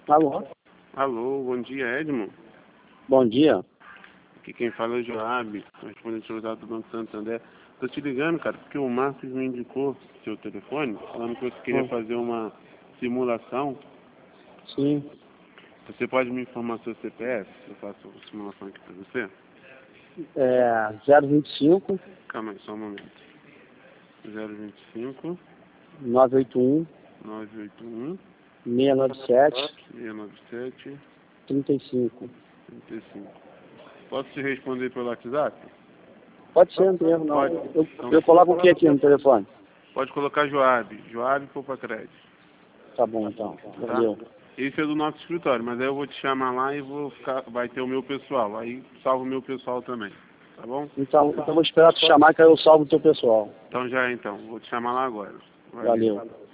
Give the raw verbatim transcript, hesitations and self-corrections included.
Alô? Alô, bom dia, Edmo. Bom dia. Aqui quem fala é o Joab, respondente do Banco Santander. Tô te ligando, cara, porque o Marcos me indicou seu telefone, falando que você queria Hum. fazer uma simulação. Sim. Você pode me informar seu C P F? Eu faço a simulação aqui pra você. É zero vinte e cinco, Calma aí, só um momento. zero vinte e cinco, nove oito um, nove oito um, seis nove sete, seis nove sete, trinta e cinco. trinta e cinco. Posso te responder pelo WhatsApp? Pode ser, não tem erro não. Pode. Eu, Então, eu coloco o que aqui no telefone? pode colocar Joab. Joab Poupa Crédito. Tá bom, então. Tá? Valeu. Esse é do nosso escritório, mas aí eu vou te chamar lá e vou ficar, vai ter o meu pessoal. Aí salvo o meu pessoal também. Tá bom? Então, então eu vou esperar tu chamar que aí eu salvo o teu pessoal. Então já é então. Vou te chamar lá agora. Valeu.